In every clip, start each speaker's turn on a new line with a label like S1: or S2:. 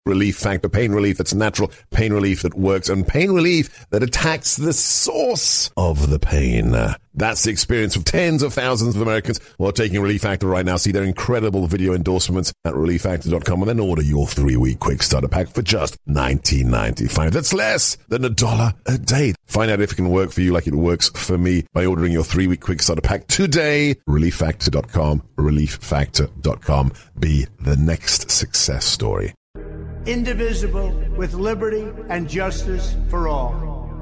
S1: Relief Factor. Pain relief that's natural, pain relief that works, and pain relief that attacks the source of the pain. That's the experience of tens of thousands of Americans who are taking Relief Factor right now. See their incredible video endorsements at relieffactor.com and then order your 3-week quick starter pack for just $19.95. That's less than $1 a day. Find out if it can work for you like it works for me by ordering your 3-week quick starter pack today. relieffactor.com, relieffactor.com. Be the next success story.
S2: Indivisible, with liberty and justice for all.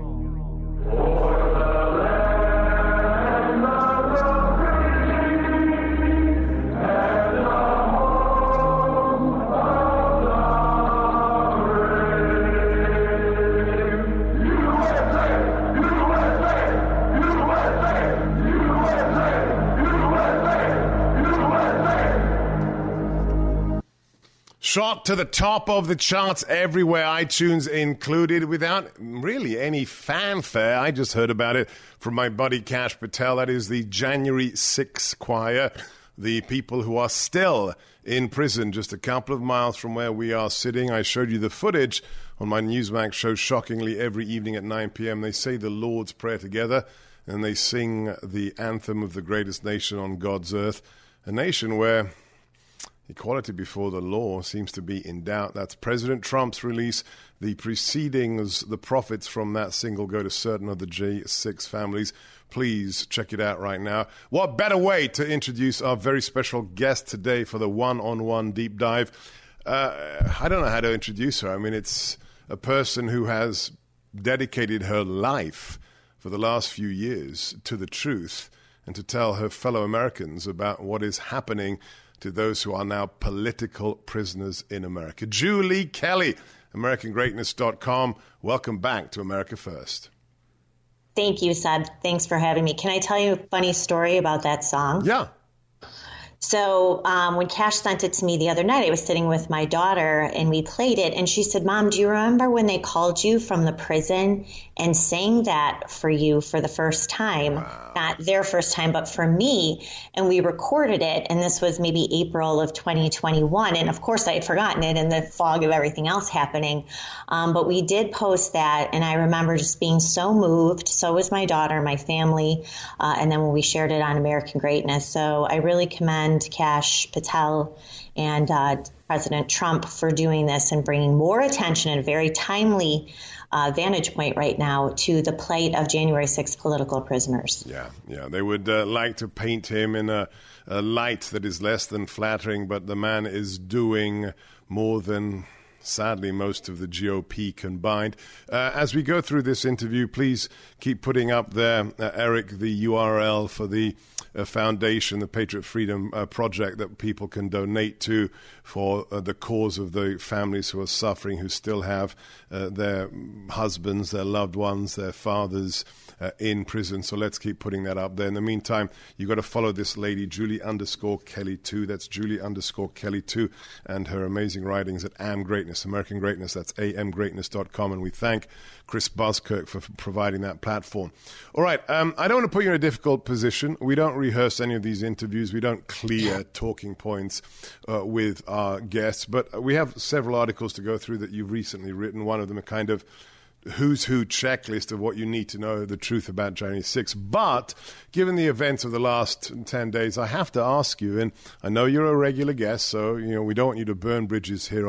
S3: Shot to the top of the charts everywhere, iTunes included, without really any fanfare. I just heard about it from my buddy Kash Patel. That is the January 6 choir, the people who are still in prison just a couple of miles from where we are sitting. I showed you the footage on my Newsmax show, shockingly, every evening at 9 p.m. They say the Lord's Prayer together, and they sing the anthem of the greatest nation on God's earth, a nation where equality before the law seems to be in doubt. That's President Trump's release. The proceedings, the profits from that single go to certain of the J6 families. Please check it out right now. What better way to introduce our very special guest today for the one-on-one deep dive? I don't know how to introduce her. I mean, it's a person who has dedicated her life for the last few years to the truth and to tell her fellow Americans about what is happening to those who are now political prisoners in America. Julie Kelly, AmericanGreatness.com. Welcome back to America First.
S4: Thank you, Seb. Thanks for having me. Can I tell you a funny story about that song?
S3: Yeah.
S4: So when Kash sent it to me the other night, I was sitting with my daughter and we played it. And she said, Mom, do you remember when they called you from the prison and sang that for you for the first time? Wow. Not their first time, but for me. And we recorded it. And this was maybe April of 2021. And of course, I had forgotten it in the fog of everything else happening. But we did post that. And I remember just being so moved. So was my daughter, my family. And then when we shared it on American Greatness. So I really commend Kash Patel and President Trump for doing this and bringing more attention and a very timely vantage point right now to the plight of January 6th political prisoners.
S3: Yeah. They would like to paint him in a light that is less than flattering, but the man is doing more than, sadly, most of the GOP combined. As we go through this interview, please keep putting up there, Eric, the URL for the foundation, the Patriot Freedom Project that people can donate to for the cause of the families who are suffering, who still have their husbands, their loved ones, their fathers in prison. So let's keep putting that up there. In the meantime, you've got to follow this lady, Julie_Kelly2. That's Julie_Kelly2, and her amazing writings at Am Greatness, American Greatness. That's amgreatness.com. And we thank Chris Buskirk for providing that platform. All right. I don't want to put you in a difficult position. We don't rehearse any of these interviews. We don't clear talking points with our guests. But we have several articles to go through that you've recently written. One of them a kind of who's who checklist of what you need to know the truth about January 6th. But given the events of the last 10 days, I have to ask you, and I know you're a regular guest, so we don't want you to burn bridges here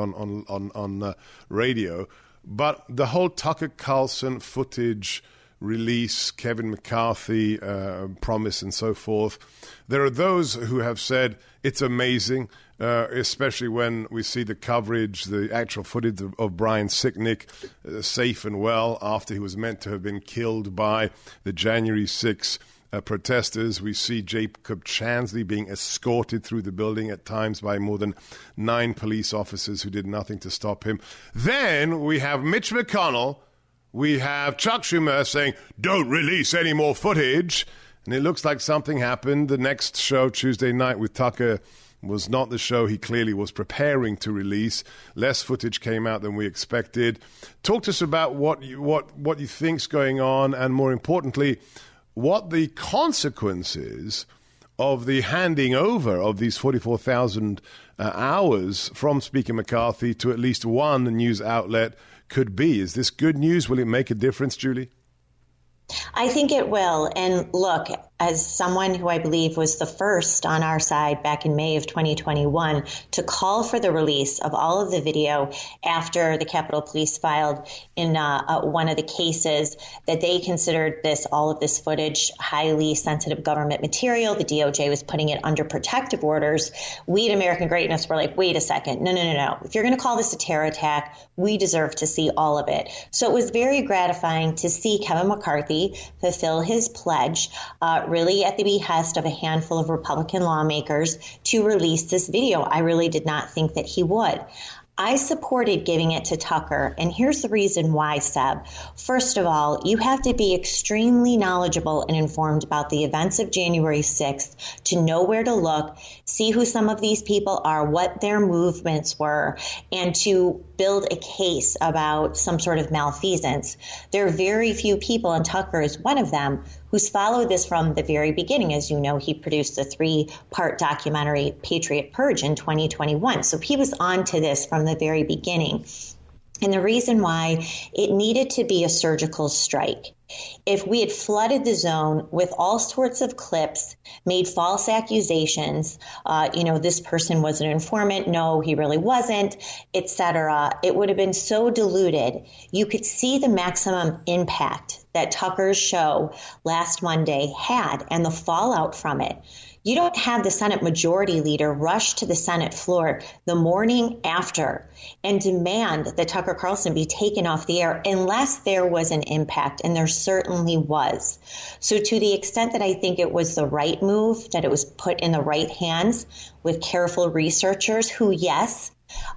S3: on radio, but the whole Tucker Carlson footage release, Kevin McCarthy promise and so forth, there are those who have said it's amazing, especially when we see the coverage, the actual footage of Brian Sicknick safe and well after he was meant to have been killed by the January 6 protesters. We see Jacob Chansley being escorted through the building at times by more than 9 police officers who did nothing to stop him. Then we have Mitch McConnell, we have Chuck Schumer saying, don't release any more footage. And it looks like something happened. The next show, Tuesday night with Tucker, was not the show he clearly was preparing to release. Less footage came out than we expected. Talk to us about what you think's going on, and more importantly, what the consequences of the handing over of these 44,000 hours from Speaker McCarthy to at least one news outlet could be. Is this good news? Will it make a difference, Julie?
S4: I think it will. And look, as someone who I believe was the first on our side back in May of 2021 to call for the release of all of the video after the Capitol Police filed in one of the cases that they considered all of this footage highly sensitive government material. The DOJ was putting it under protective orders. We at American Greatness were like, wait a second. No. If you're going to call this a terror attack, we deserve to see all of it. So it was very gratifying to see Kevin McCarthy fulfill his pledge, really at the behest of a handful of Republican lawmakers, to release this video. I really did not think that he would. I supported giving it to Tucker, and here's the reason why, Seb. First of all, you have to be extremely knowledgeable and informed about the events of January 6th to know where to look, see who some of these people are, what their movements were, and to build a case about some sort of malfeasance. There are very few people, and Tucker is one of them, who's followed this from the very beginning. As you know, he produced the 3-part documentary Patriot Purge in 2021. So he was on to this from the very beginning. And the reason why it needed to be a surgical strike. If we had flooded the zone with all sorts of clips, made false accusations, this person was an informant, no, he really wasn't, etc., it would have been so diluted. You could see the maximum impact that Tucker's show last Monday had and the fallout from it. You don't have the Senate Majority Leader rush to the Senate floor the morning after and demand that Tucker Carlson be taken off the air unless there was an impact, and there certainly was. So to the extent that I think it was the right move, that it was put in the right hands with careful researchers who, yes,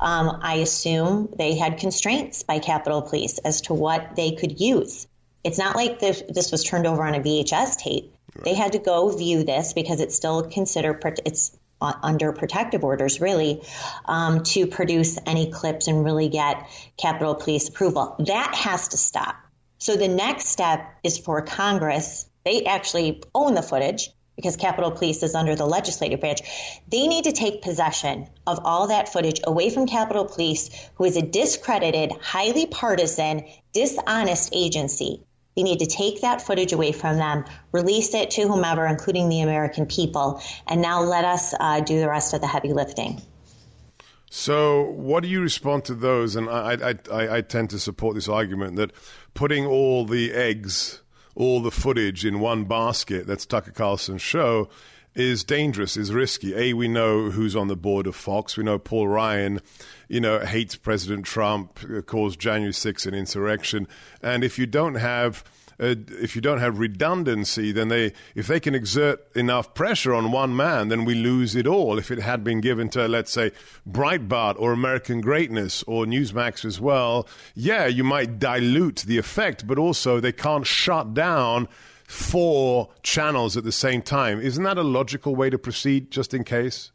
S4: I assume they had constraints by Capitol Police as to what they could use. It's not like this was turned over on a VHS tape. They had to go view this because it's still considered, it's under protective orders, really, to produce any clips and really get Capitol Police approval. That has to stop. So the next step is for Congress. They actually own the footage because Capitol Police is under the legislative branch. They need to take possession of all that footage away from Capitol Police, who is a discredited, highly partisan, dishonest agency. They need to take that footage away from them, release it to whomever, including the American people, and now let us do the rest of the heavy lifting.
S3: So what do you respond to those? And I tend to support this argument that putting all the eggs, all the footage in one basket, that's Tucker Carlson's show, is dangerous, is risky. We know who's on the board of Fox. We know Paul Ryan, hates President Trump, calls January 6th an insurrection. And if you don't have redundancy, then if they can exert enough pressure on one man, then we lose it all. If it had been given to, let's say, Breitbart or American Greatness or Newsmax as well, you might dilute the effect, but also they can't shut down 4 channels at the same time. Isn't that a logical way to proceed, just in case?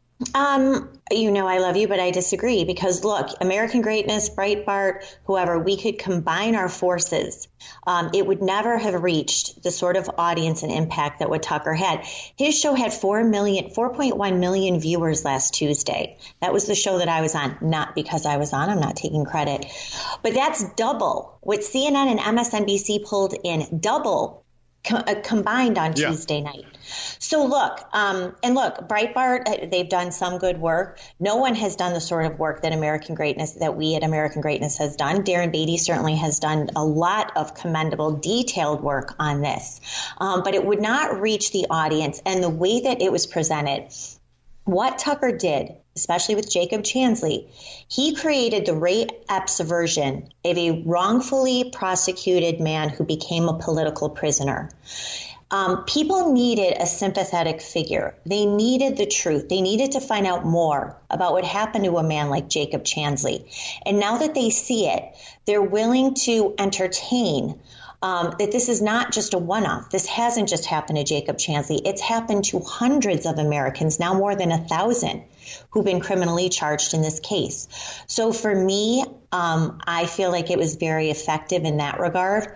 S4: I love you, but I disagree because, look, American Greatness, Breitbart, whoever, we could combine our forces. It would never have reached the sort of audience and impact that what Tucker had. His show had 4.1 million viewers last Tuesday. That was the show that I was on, not because I was on. I'm not taking credit. But that's double what CNN and MSNBC pulled in, double combined on Tuesday night. So look, Breitbart, they've done some good work. No one has done the sort of work that we at American Greatness has done. Darren Beatty certainly has done a lot of commendable, detailed work on this. But it would not reach the audience. And the way that it was presented, what Tucker did, especially with Jacob Chansley, he created the Ray Epps version of a wrongfully prosecuted man who became a political prisoner. People needed a sympathetic figure. They needed the truth. They needed to find out more about what happened to a man like Jacob Chansley. And now that they see it, they're willing to entertain that this is not just a one-off. This hasn't just happened to Jacob Chansley. It's happened to hundreds of Americans, now more than 1,000, who've been criminally charged in this case. So for me, I feel like it was very effective in that regard.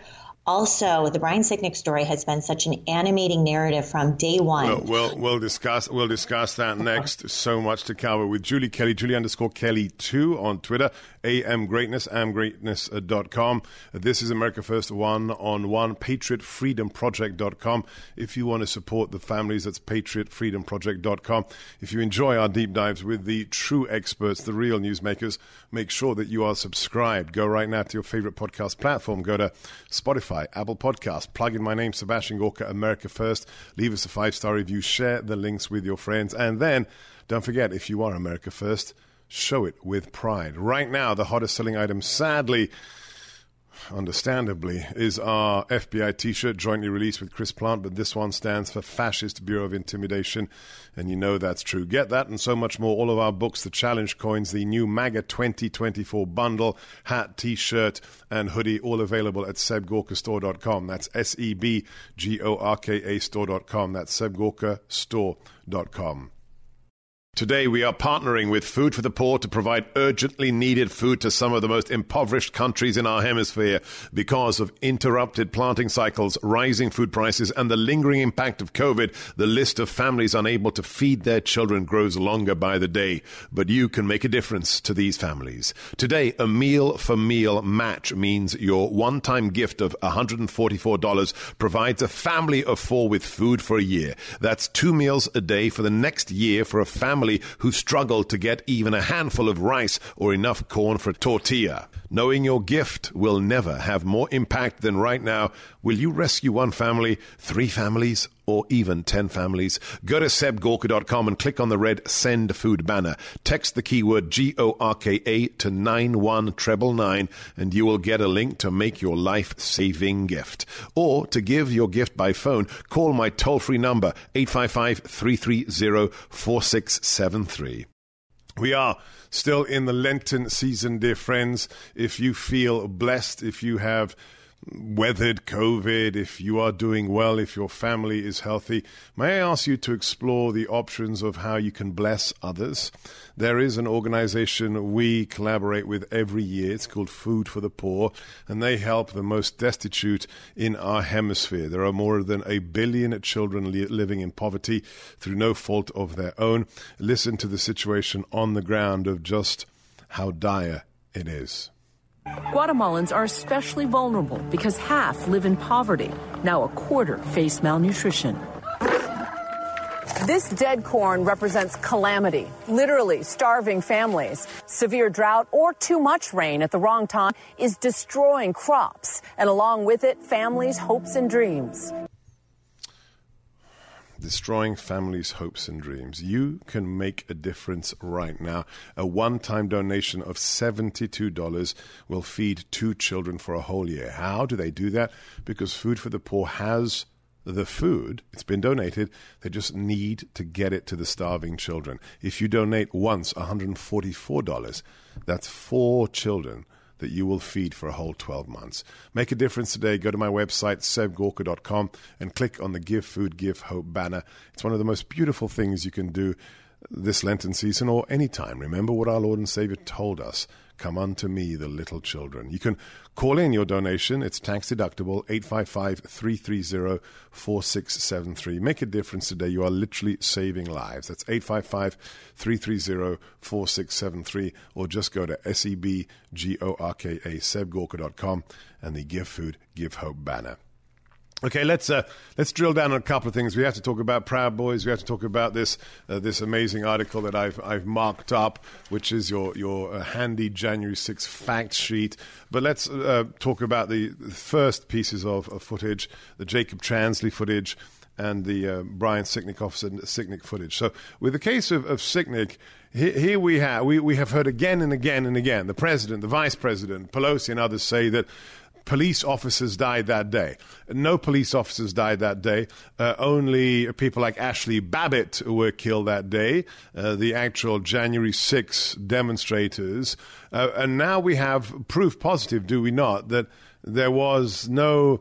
S4: Also, the Brian Sicknick story has been such an animating narrative from day one.
S3: We'll discuss that next. So much to cover with Julie Kelly, Julie_Kelly2 on Twitter, amgreatness, amgreatness.com. This is America First One-on-One, patriotfreedomproject.com. If you want to support the families, that's patriotfreedomproject.com. If you enjoy our deep dives with the true experts, the real newsmakers, make sure that you are subscribed. Go right now to your favorite podcast platform. Go to Spotify, Apple Podcasts, plug in my name, Sebastian Gorka, America First. Leave us a 5-star review. Share the links with your friends. And then, don't forget, if you are America First, show it with pride. Right now, the hottest selling item, sadly, understandably, is our FBI T-shirt jointly released with Chris Plant, but this one stands for Fascist Bureau of Intimidation, and you know that's true. Get that and so much more. All of our books, the challenge coins, the new MAGA 2024 bundle, hat, T-shirt, and hoodie, all available at sebgorkastore.com. That's SEBGORKA store.com. That's sebgorkastore.com. Today, we are partnering with Food for the Poor to provide urgently needed food to some of the most impoverished countries in our hemisphere. Because of interrupted planting cycles, rising food prices, and the lingering impact of COVID, the list of families unable to feed their children grows longer by the day. But you can make a difference to these families. Today, a meal-for-meal match means your one-time gift of $144 provides a family of 4 with food for a year. That's 2 meals a day for the next year for a family who struggle to get even a handful of rice or enough corn for a tortilla. Knowing your gift will never have more impact than right now. Will you rescue 1 family, 3 families, or even 10 families? Go to sebgorka.com and click on the red Send Food banner. Text the keyword GORKA to 91999 and you will get a link to make your life-saving gift. Or to give your gift by phone, call my toll-free number, 855-330-4673. We are still in the Lenten season, dear friends. If you feel blessed, if you have weathered COVID, if you are doing well, if your family is healthy, may I ask you to explore the options of how you can bless others? There is an organization we collaborate with every year. It's called Food for the Poor, and they help the most destitute in our hemisphere. There are more than 1 billion children living in poverty through no fault of their own. Listen to the situation on the ground of just how dire it is.
S5: Guatemalans are especially vulnerable because half live in poverty. Now a quarter face malnutrition.
S6: This dead corn represents calamity, literally starving families. Severe drought or too much rain at the wrong time is destroying crops, and along with it, families' hopes and dreams.
S3: Destroying families' hopes and dreams. You can make a difference right now. A one-time donation of $72 will feed 2 children for a whole year. How do they do that? Because Food for the Poor has the food. It's been donated. They just need to get it to the starving children. If you donate once, $144, that's 4 children that you will feed for a whole 12 months. Make a difference today. Go to my website, sebgorka.com, and click on the Give Food, Give Hope banner. It's one of the most beautiful things you can do this Lenten season or any time. Remember what our Lord and Savior told us. Come unto me, the little children. You can call in your donation. It's tax deductible, 855-330-4673. Make a difference today. You are literally saving lives. That's 855-330-4673. Or just go to SEBGORKA, sebgorka.com, and the Give Food, Give Hope banner. Okay, let's drill down on a couple of things. We have to talk about Proud Boys. We have to talk about this amazing article that I've marked up, which is your handy January 6th fact sheet. But let's talk about the first pieces of footage, the Jacob Chansley footage and the Brian Sicknick Officer Sicknick footage. So with the case of Sicknick, here we have heard again and again and again the president, the vice president, Pelosi and others say that police officers died that day. No police officers died that day. Only people like Ashley Babbitt were killed that day, the actual January 6th demonstrators. And now we have proof positive, do we not, that there was no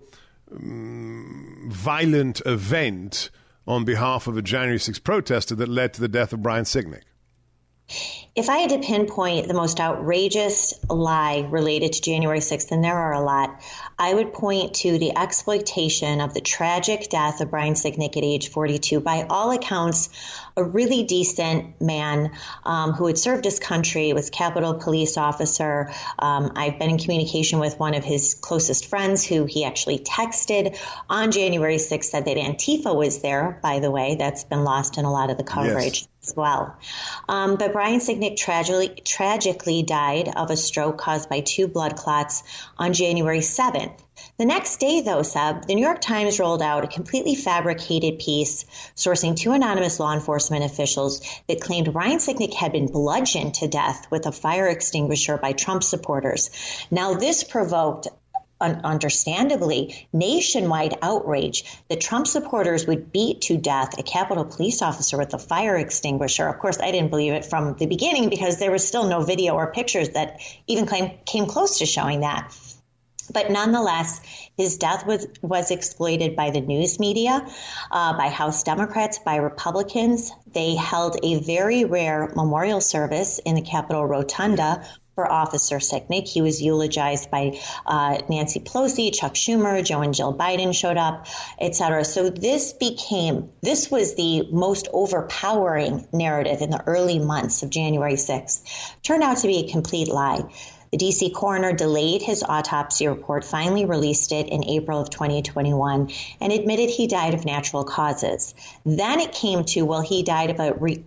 S3: violent event on behalf of a January 6th protester that led to the death of Brian Sicknick.
S4: If I had to pinpoint the most outrageous lie related to January 6th, and there are a lot, I would point to the exploitation of the tragic death of Brian Sicknick at age 42. By all accounts, a really decent man who had served his country, was Capitol Police officer. I've been in communication with one of his closest friends who he actually texted on January 6th, said that Antifa was there, by the way. That's been lost in a lot of the coverage. Yes. As well. But Brian Sicknick tragically died of a stroke caused by 2 blood clots on January 7th. The next day, though, Seb, the New York Times rolled out a completely fabricated piece sourcing 2 anonymous law enforcement officials that claimed Brian Sicknick had been bludgeoned to death with a fire extinguisher by Trump supporters. Now, this provoked understandably nationwide outrage that Trump supporters would beat to death a Capitol Police officer with a fire extinguisher. Of course, I didn't believe it from the beginning because there was still no video or pictures that even came close to showing that. But nonetheless, his death was exploited by the news media, by House Democrats, by Republicans. They held a very rare memorial service in the Capitol Rotunda for Officer Sicknick. He was eulogized by Nancy Pelosi, Chuck Schumer, Joe and Jill Biden showed up, et cetera. So this was the most overpowering narrative in the early months of January 6th. Turned out to be a complete lie. The D.C. coroner delayed his autopsy report, finally released it in April of 2021, and admitted he died of natural causes. Then it came to, well, he died of an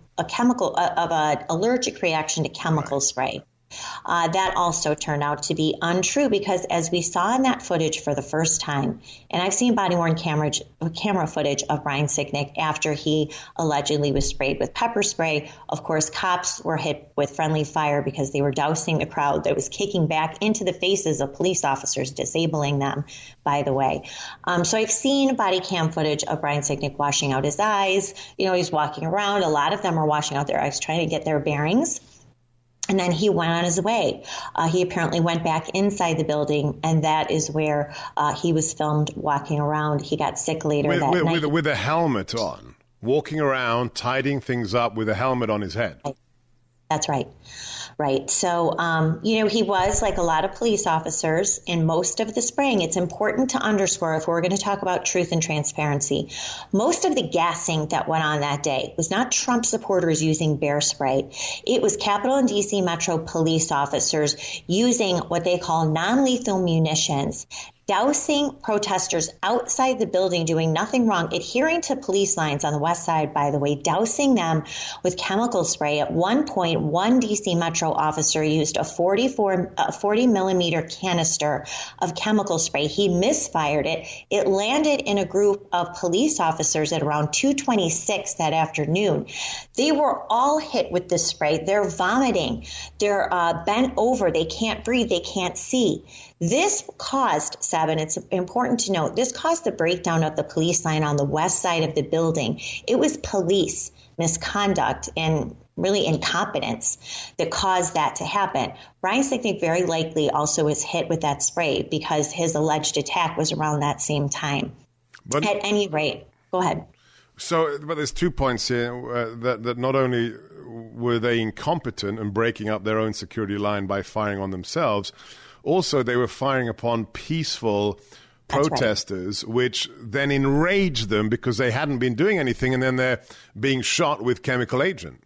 S4: allergic reaction to chemical spray. That also turned out to be untrue because as we saw in that footage for the first time, and I've seen body-worn camera footage of Brian Sicknick after he allegedly was sprayed with pepper spray. Of course, cops were hit with friendly fire because they were dousing the crowd that was kicking back into the faces of police officers, disabling them, by the way. So I've seen body cam footage of Brian Sicknick washing out his eyes. You know, he's walking around. A lot of them are washing out their eyes, trying to get their bearings. And then he went on his way. He apparently went back inside the building, and that is where he was filmed walking around. He got sick later that night.
S3: With a helmet on, walking around, tidying things up with a helmet on his head.
S4: That's right. Right. So, he was like a lot of police officers in most of the spraying. It's important to underscore if we're going to talk about truth and transparency. Most of the gassing that went on that day was not Trump supporters using bear spray. It was Capitol and D.C. Metro police officers using what they call non-lethal munitions, dousing protesters outside the building, doing nothing wrong, adhering to police lines on the west side, by the way, dousing them with chemical spray. At one point, one D.C. Metro officer used a 40 millimeter canister of chemical spray. He misfired it. It landed in a group of police officers at around 2:26 that afternoon. They were all hit with this spray. They're vomiting. They're bent over. They can't breathe. They can't see. This caused, Sabin, it's important to note, this caused the breakdown of the police line on the west side of the building. It was police misconduct and really incompetence that caused that to happen. Brian Sicknick very likely also was hit with that spray because his alleged attack was around that same time. But at any rate, go ahead.
S3: So, but there's 2 points here that not only were they incompetent and breaking up their own security line by firing on themselves, also they were firing upon peaceful protesters, right, which then enraged them because they hadn't been doing anything, and then they're being shot with chemical agent.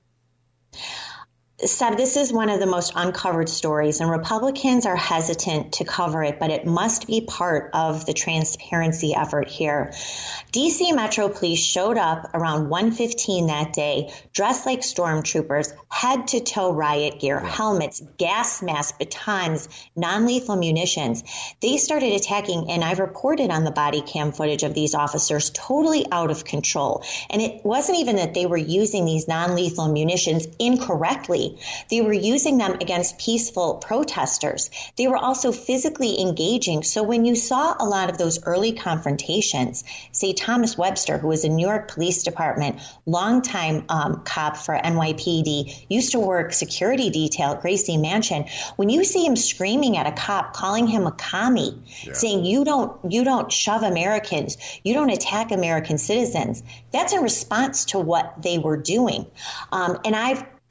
S4: Seb, this is one of the most uncovered stories, and Republicans are hesitant to cover it, but it must be part of the transparency effort here. D.C. Metro Police showed up around 1:15 that day, dressed like stormtroopers, head-to-toe riot gear, helmets, gas masks, batons, non-lethal munitions. They started attacking, and I've reported on the body cam footage of these officers, totally out of control. And it wasn't even that they were using these non-lethal munitions incorrectly. They were using them against peaceful protesters. They were also physically engaging. So when you saw a lot of those early confrontations, say Thomas Webster, who was a New York Police Department, longtime cop for NYPD, used to work security detail at Gracie Mansion. When you see him screaming at a cop, calling him a commie, saying you don't shove Americans, you don't attack American citizens, that's in response to what they were doing. And I've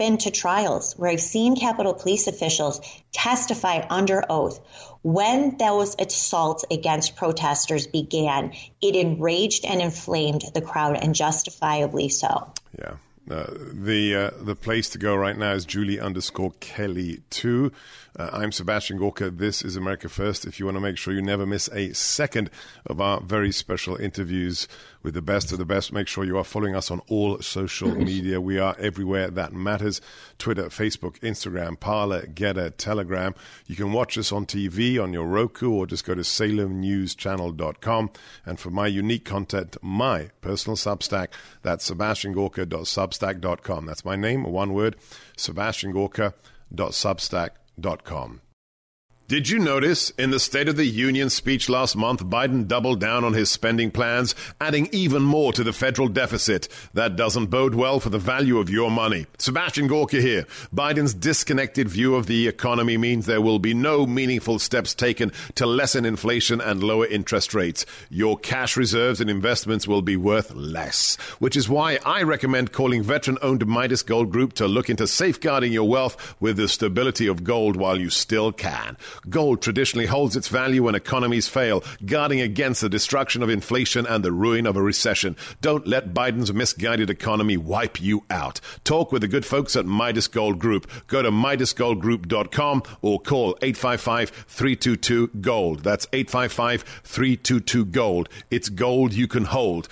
S4: been to trials where I've seen Capitol Police officials testify under oath. When those assaults against protesters began, it enraged and inflamed the crowd, and justifiably so.
S3: Yeah. The place to go right now is Julie_Kelly2. I'm Sebastian Gorka. This is America First. If you want to make sure you never miss a second of our very special interviews with the best of the best, make sure you are following us on all social media. We are everywhere that matters. Twitter, Facebook, Instagram, Parler, Getter, Telegram. You can watch us on TV, on your Roku, or just go to SalemNewsChannel.com. And for my unique content, my personal Substack, that's SebastianGorka.substack.com. That's my name, one word, SebastianGorka.substack.com. Did you notice in the State of the Union speech last month, Biden doubled down on his spending plans, adding even more to the federal deficit? That doesn't bode well for the value of your money. Sebastian Gorka here. Biden's disconnected view of the economy means there will be no meaningful steps taken to lessen inflation and lower interest rates. Your cash reserves and investments will be worth less, which is why I recommend calling veteran-owned Midas Gold Group to look into safeguarding your wealth with the stability of gold while you still can. Gold traditionally holds its value when economies fail, guarding against the destruction of inflation and the ruin of a recession. Don't let Biden's misguided economy wipe you out. Talk with the good folks at Midas Gold Group. Go to MidasGoldGroup.com or call 855-322-GOLD. That's 855-322-GOLD. It's gold you can hold.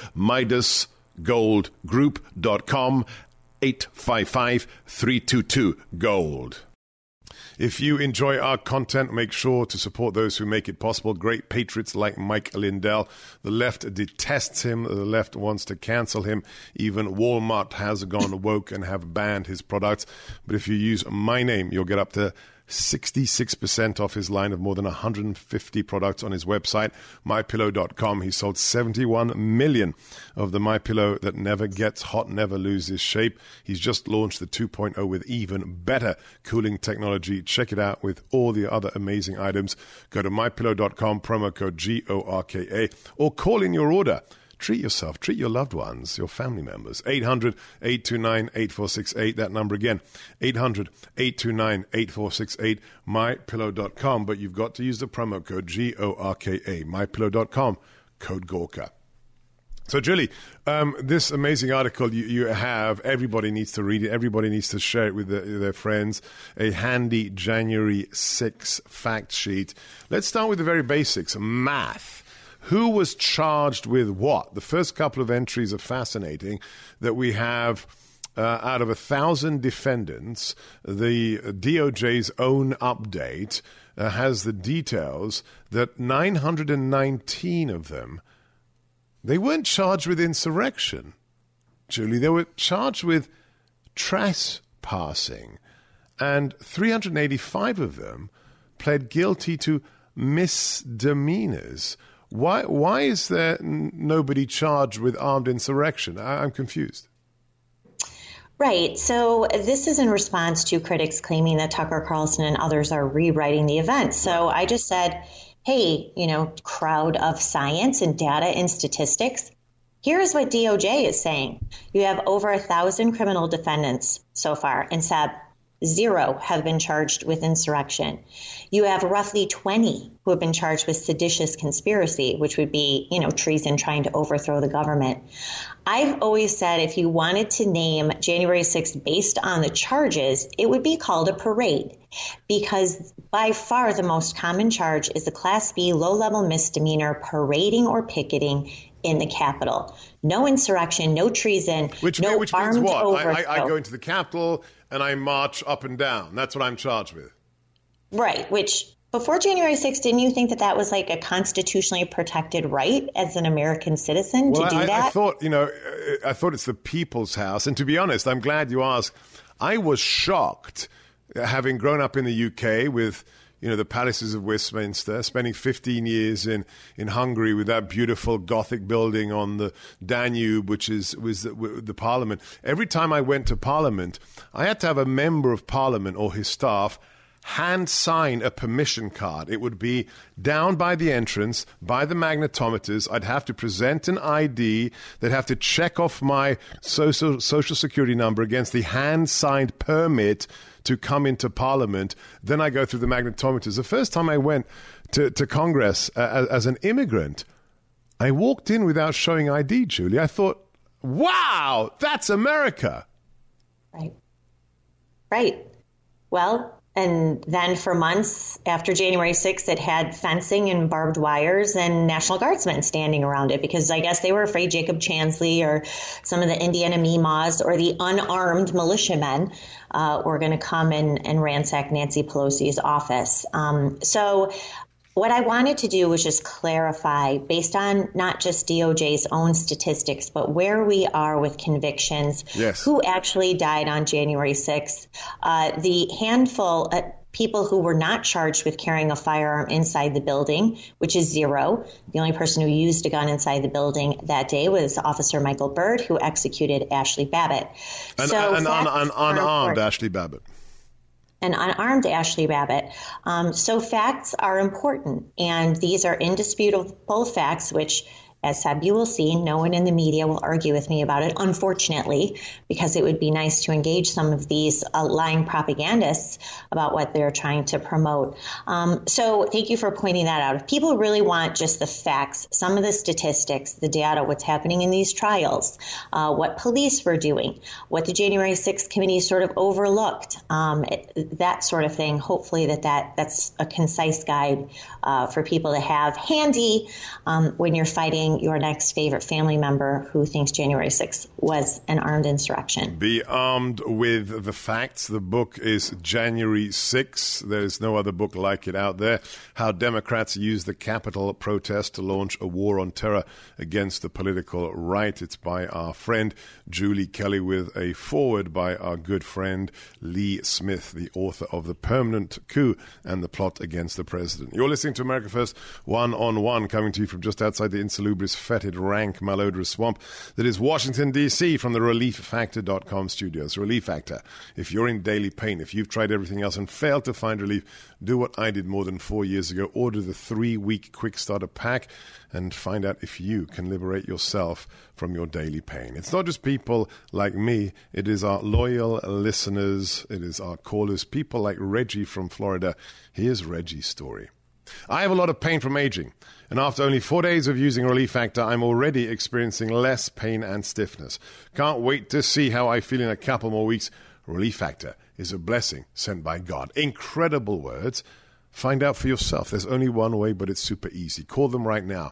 S3: MidasGoldGroup.com, 855-322-GOLD. If you enjoy our content, make sure to support those who make it possible. Great patriots like Mike Lindell. The left detests him. The left wants to cancel him. Even Walmart has gone woke and have banned his products. But if you use my name, you'll get up to 66% off his line of more than 150 products on his website, MyPillow.com. He sold 71 million of the MyPillow that never gets hot, never loses shape. He's just launched the 2.0 with even better cooling technology. Check it out with all the other amazing items. Go to MyPillow.com, promo code GORKA, or call in your order. Treat yourself, treat your loved ones, your family members. 800-829-8468. That number again, 800-829-8468, mypillow.com. But you've got to use the promo code GORKA, mypillow.com, code Gorka. So, Julie, this amazing article you have, everybody needs to read it. Everybody needs to share it with their friends. A handy January 6 fact sheet. Let's start with the very basics, math. Who was charged with what? The first couple of entries are fascinating, that we have out of 1,000 defendants, the DOJ's own update has the details that 919 of them, they weren't charged with insurrection, Julie. They were charged with trespassing, and 385 of them pled guilty to misdemeanors. Why is there nobody charged with armed insurrection? I'm confused.
S4: Right. So this is in response to critics claiming that Tucker Carlson and others are rewriting the event. So I just said, hey, crowd of science and data and statistics. Here's what DOJ is saying. You have over 1,000 criminal defendants so far, and Seb, 0 have been charged with insurrection. You have roughly 20 who have been charged with seditious conspiracy, which would be, treason, trying to overthrow the government. I've always said if you wanted to name January 6th based on the charges, it would be called a parade, because by far the most common charge is a Class B low-level misdemeanor, parading or picketing in the Capitol. No insurrection, no treason,
S3: which
S4: no
S3: means
S4: armed
S3: what?
S4: overthrow.
S3: I go into the Capitol and I march up and down. That's what I'm charged with.
S4: Right, which before January 6th, didn't you think that that was like a constitutionally protected right as an American citizen to do that?
S3: I thought it's the people's house. And to be honest, I'm glad you asked. I was shocked, having grown up in the UK with the palaces of Westminster, spending 15 years in Hungary with that beautiful Gothic building on the Danube, was the Parliament. Every time I went to Parliament, I had to have a member of Parliament or his staff hand sign a permission card. It would be down by the entrance, by the magnetometers. I'd have to present an ID. They'd have to check off my social security number against the hand-signed permit to come into Parliament. Then I go through the magnetometers. The first time I went to Congress as an immigrant, I walked in without showing ID, Julie. I thought, wow, that's America.
S4: Right. Well, and then for months after January 6th, it had fencing and barbed wires and National Guardsmen standing around it because I guess they were afraid Jacob Chansley or some of the Indiana Mimas or the unarmed militiamen were going to come and ransack Nancy Pelosi's office. So what I wanted to do was just clarify, based on not just DOJ's own statistics, but where we are with convictions, who actually died on January 6th, the handful of people who were not charged with carrying a firearm inside the building, which is 0. The only person who used a gun inside the building that day was Officer Michael Byrd, who executed Ashley Babbitt.
S3: An unarmed Ashley Babbitt.
S4: An unarmed Ashley Babbitt. So facts are important, and these are indisputable facts, which, as Seb, you will see, no one in the media will argue with me about it, unfortunately, because it would be nice to engage some of these lying propagandists about what they're trying to promote. So thank you for pointing that out. If people really want just the facts, some of the statistics, the data, what's happening in these trials, what police were doing, what the January 6th committee sort of overlooked, that sort of thing, hopefully that's a concise guide for people to have handy when you're fighting your next favorite family member who thinks January 6th was an armed insurrection.
S3: Be armed with the facts. The book is January 6th. There's no other book like it out there. How Democrats use the Capitol protest to launch a war on terror against the political right. It's by our friend Julie Kelly with a foreword by our good friend Lee Smith, the author of The Permanent Coup and the Plot Against the President. You're listening to America First One-on-One, coming to you from just outside the insalubrious, fetid, rank, malodorous swamp that is Washington, D.C., from the ReliefFactor.com studios. Relief Factor. If you're in daily pain, if you've tried everything else and failed to find relief, do what I did more than 4 years ago. Order the 3-week quick starter pack and find out if you can liberate yourself from your daily pain. It's not just people like me. It is our loyal listeners. It is our callers, people like Reggie from Florida. Here's Reggie's story. I have a lot of pain from aging, and after only 4 days of using Relief Factor, I'm already experiencing less pain and stiffness. Can't wait to see how I feel in a couple more weeks. Relief Factor is a blessing sent by God. Incredible words. Find out for yourself. There's only one way, but it's super easy. Call them right now,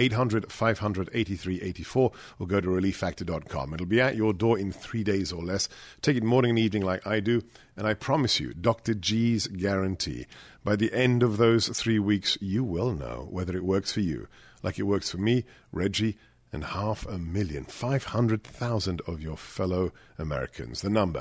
S3: 800-500-8384, or go to ReliefFactor.com. It'll be at your door in 3 days or less. Take it morning and evening like I do, and I promise you, Dr. G's guarantee, by the end of those 3 weeks, you will know whether it works for you, like it works for me, Reggie, and 500,000 of your fellow Americans. The number,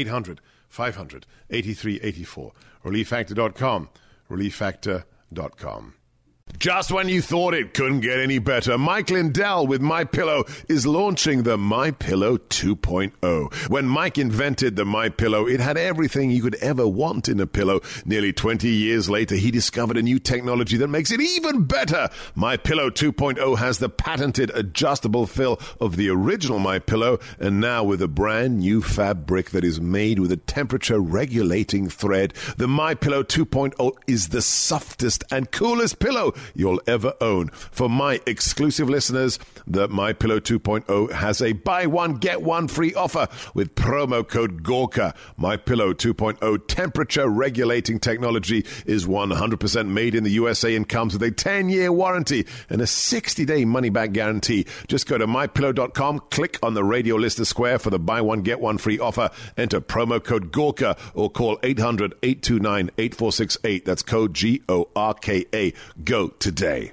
S3: 800-500-8384, ReliefFactor.com. ReliefFactor.com. Just when you thought it couldn't get any better, Mike Lindell with MyPillow is launching the MyPillow 2.0. When Mike invented the MyPillow, it had everything you could ever want in a pillow. Nearly 20 years later, he discovered a new technology that makes it even better. MyPillow 2.0 has the patented adjustable fill of the original MyPillow, and now with a brand new fabric that is made with a temperature-regulating thread. The MyPillow 2.0 is the softest and coolest pillow you'll ever own. For my exclusive listeners, the MyPillow 2.0 has a buy one, get one free offer with promo code GORKA. MyPillow 2.0 temperature regulating technology is 100% made in the USA and comes with a 10-year warranty and a 60-day money-back guarantee. Just go to MyPillow.com, click on the radio listener square for the buy one, get one free offer, enter promo code GORKA, or call 800-829-8468. That's code GORKA. Go today.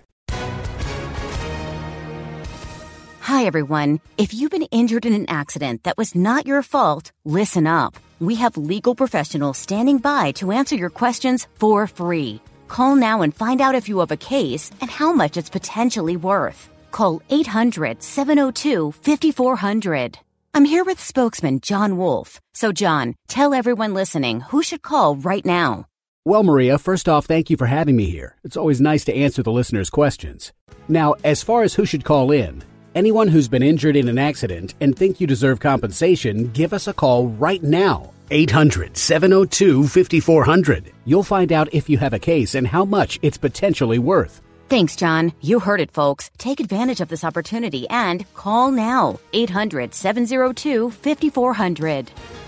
S7: Hi, everyone. If you've been injured in an accident that was not your fault, listen up. We have legal professionals standing by to answer your questions for free. Call now and find out if you have a case and how much it's potentially worth. Call 800-702-5400. I'm here with spokesman John Wolf. So, John, tell everyone listening who should call right now.
S8: Well, Maria, first off, thank you for having me here. It's always nice to answer the listeners' questions. Now, as far as who should call in, anyone who's been injured in an accident and think you deserve compensation, give us a call right now. 800-702-5400. You'll find out if you have a case and how much it's potentially worth.
S7: Thanks, John. You heard it, folks. Take advantage of this opportunity and call now. 800-702-5400.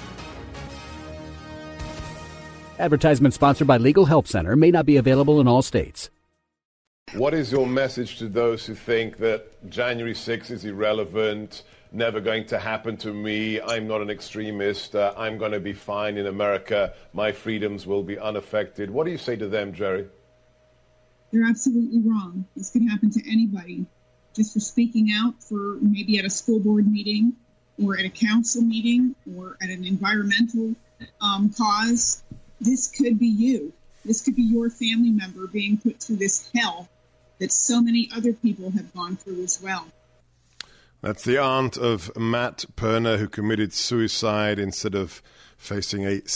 S8: Advertisement sponsored by Legal Help Center. May not be available in all states.
S3: What is your message to those who think that January 6th is irrelevant, never going to happen to me, I'm not an extremist, I'm going to be fine in America, my freedoms will be unaffected? What do you say to them, Jerry?
S9: They're absolutely wrong. This could happen to anybody. Just for speaking out for maybe at a school board meeting or at a council meeting or at an environmental cause. This could be you. This could be your family member being put through this hell that so many other people have gone through as well.
S3: That's the aunt of Matt Perna, who committed suicide instead of facing a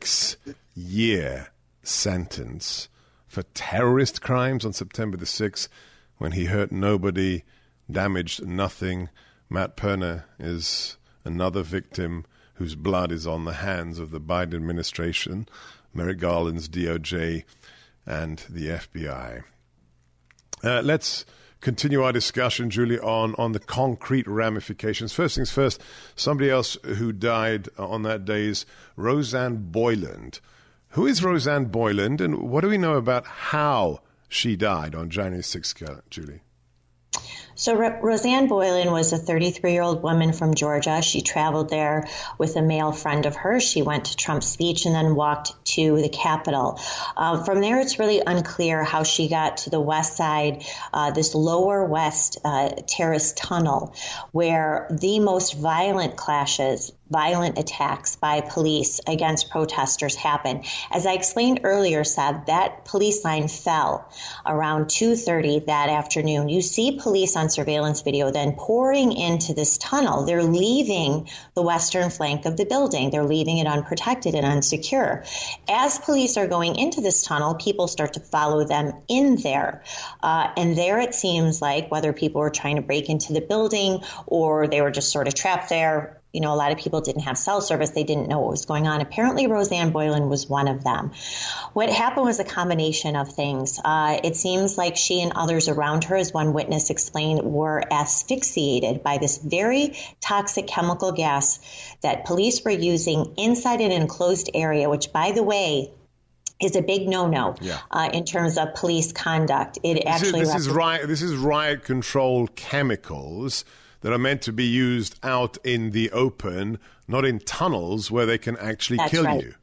S3: 6-year sentence for terrorist crimes on September the 6th, when he hurt nobody, damaged nothing. Matt Perna is another victim whose blood is on the hands of the Biden administration, Merrick Garland's DOJ, and the FBI. Let's continue our discussion, Julie, on the concrete ramifications. First things first, somebody else who died on that day is Rosanne Boyland. Who is Rosanne Boyland, and what do we know about how she died on January 6th, Julie?
S4: So Rosanne Boyland was a 33-year-old woman from Georgia. She traveled there with a male friend of hers. She went to Trump's speech and then walked to the Capitol. From there, it's really unclear how she got to the west side, this lower west terrace tunnel, where the most violent attacks by police against protesters happen. As I explained earlier, Seb, that police line fell around 2:30 that afternoon. You see police on surveillance video then pouring into this tunnel. They're leaving the western flank of the building. They're leaving it unprotected and unsecure. As police are going into this tunnel, people start to follow them in there. And there it seems like, whether people were trying to break into the building or they were just sort of trapped there, you know, a lot of people didn't have cell service. They didn't know what was going on. Apparently, Rosanne Boyland was one of them. What happened was a combination of things. It seems like she and others around her, as one witness explained, were asphyxiated by this very toxic chemical gas that police were using inside an enclosed area, which, by the way, is a big no-no in terms of police conduct. This
S3: is riot control chemicals that are meant to be used out in the open, not in tunnels where they can actually kill you.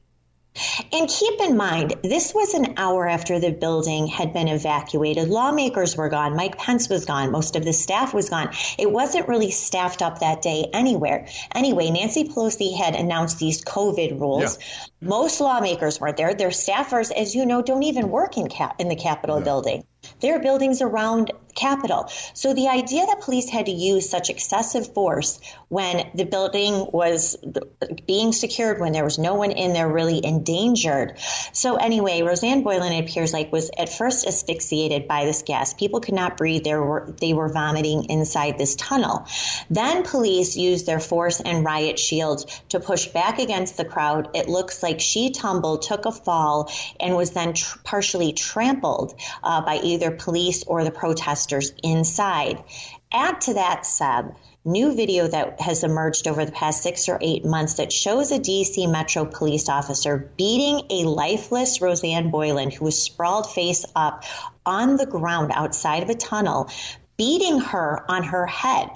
S4: And keep in mind, this was an hour after the building had been evacuated. Lawmakers were gone. Mike Pence was gone. Most of the staff was gone. It wasn't really staffed up that day anywhere. Anyway, Nancy Pelosi had announced these COVID rules. Yeah. Most lawmakers weren't there. Their staffers, as you know, don't even work in the Capitol building. There are buildings around Capitol. So the idea that police had to use such excessive force when the building was being secured, when there was no one in there really endangered. So anyway, Rosanne Boyland, it appears like, was at first asphyxiated by this gas. People could not breathe. They were vomiting inside this tunnel. Then police used their force and riot shields to push back against the crowd. It looks like she tumbled, took a fall, and was then partially trampled by either police or the protesters inside. Add to that, Seb, new video that has emerged over the past 6 or 8 months that shows a D.C. Metro police officer beating a lifeless Rosanne Boyland, who was sprawled face up on the ground outside of a tunnel, beating her on her head.